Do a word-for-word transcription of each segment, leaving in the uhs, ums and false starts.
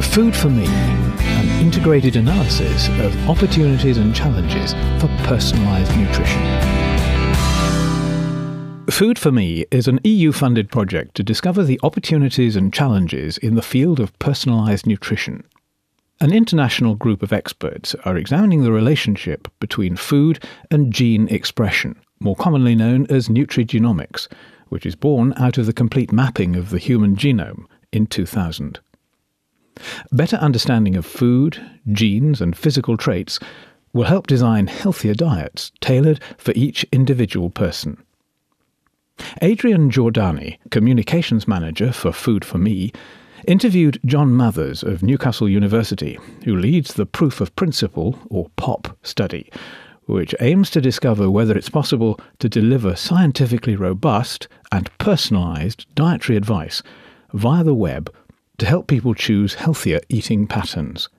Food for Me, an integrated analysis of opportunities and challenges for personalised nutrition. Food for Me is an E U-funded project to discover the opportunities and challenges in the field of personalised nutrition. An international group of experts are examining the relationship between food and gene expression, more commonly known as nutrigenomics, which is born out of the complete mapping of the human genome in two thousand. Better understanding of food, genes and physical traits will help design healthier diets tailored for each individual person. Adrian Giordani, Communications Manager for Food for Me, interviewed John Mathers of Newcastle University, who leads the Proof of Principle, or POP, study, which aims to discover whether it's possible to deliver scientifically robust and personalised dietary advice via the web to help people choose healthier eating patterns.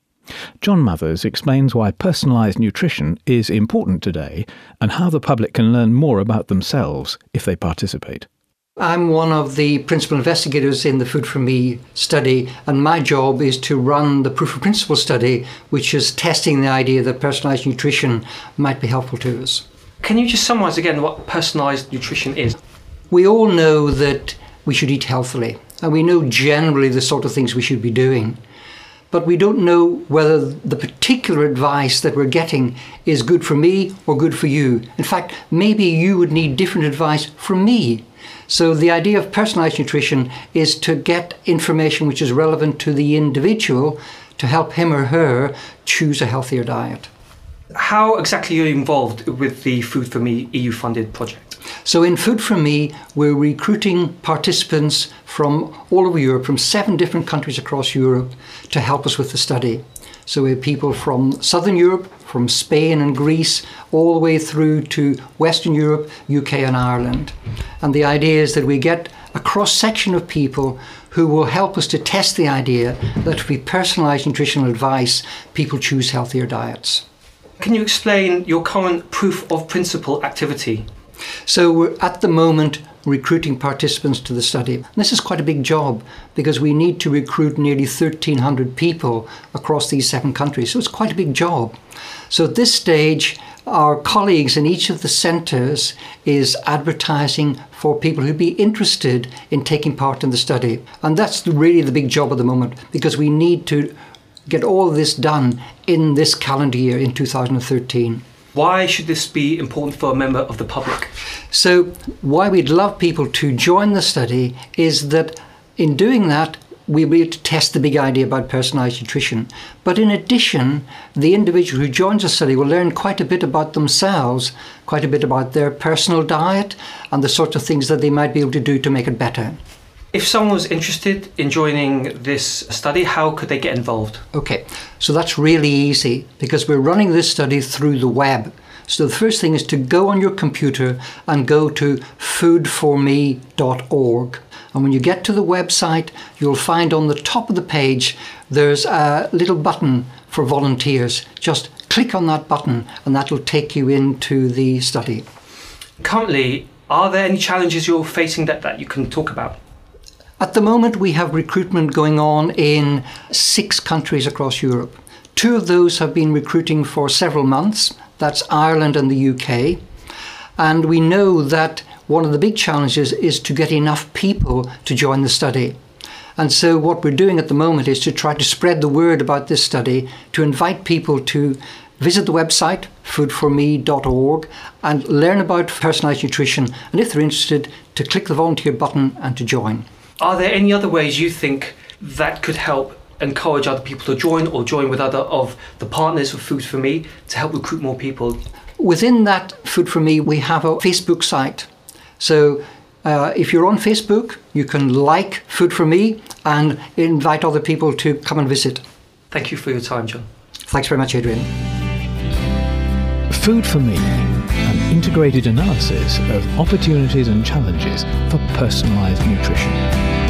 John Mathers explains why personalised nutrition is important today and how the public can learn more about themselves if they participate. I'm one of the principal investigators in the Food for Me study, and my job is to run the Proof of Principle study, which is testing the idea that personalised nutrition might be helpful to us. Can you just summarise again what personalised nutrition is? We all know that we should eat healthily, and we know generally the sort of things we should be doing. But we don't know whether the particular advice that we're getting is good for me or good for you. In fact, maybe you would need different advice from me. So the idea of personalised nutrition is to get information which is relevant to the individual to help him or her choose a healthier diet. How exactly are you involved with the Food for Me E U-funded project? So in Food for Me, we're recruiting participants from all over Europe, from seven different countries across Europe, to help us with the study. So we have people from Southern Europe, from Spain and Greece, all the way through to Western Europe, U K and Ireland. And the idea is that we get a cross-section of people who will help us to test the idea that if we personalise nutritional advice, people choose healthier diets. Can you explain your current Proof of Principle activity? So we're at the moment recruiting participants to the study. And this is quite a big job because we need to recruit nearly thirteen hundred people across these seven countries. So it's quite a big job. So at this stage, our colleagues in each of the centres is advertising for people who'd be interested in taking part in the study. And that's really the big job at the moment because we need to get all of this done in this calendar year, in two thousand thirteen. Why should this be important for a member of the public? So why we'd love people to join the study is that in doing that, we'll be able to test the big idea about personalised nutrition. But in addition, the individual who joins the study will learn quite a bit about themselves, quite a bit about their personal diet and the sorts of things that they might be able to do to make it better. If someone was interested in joining this study, how could they get involved? Okay, so that's really easy because we're running this study through the web. So the first thing is to go on your computer and go to food for me dot org. And when you get to the website, you'll find on the top of the page, there's a little button for volunteers. Just click on that button and that'll take you into the study. Currently, are there any challenges you're facing that, that you can talk about? At the moment, we have recruitment going on in six countries across Europe. Two of those have been recruiting for several months. That's Ireland and the U K. And we know that one of the big challenges is to get enough people to join the study. And so what we're doing at the moment is to try to spread the word about this study, to invite people to visit the website, food for me dot org, and learn about personalised nutrition. And if they're interested, to click the volunteer button and to join. Are there any other ways you think that could help encourage other people to join or join with other of the partners of Food for Me to help recruit more people? Within that Food for Me, we have a Facebook site. So uh, if you're on Facebook, you can like Food for Me and invite other people to come and visit. Thank you for your time, John. Thanks very much, Adrian. Food for Me, an integrated analysis of opportunities and challenges for personalised nutrition.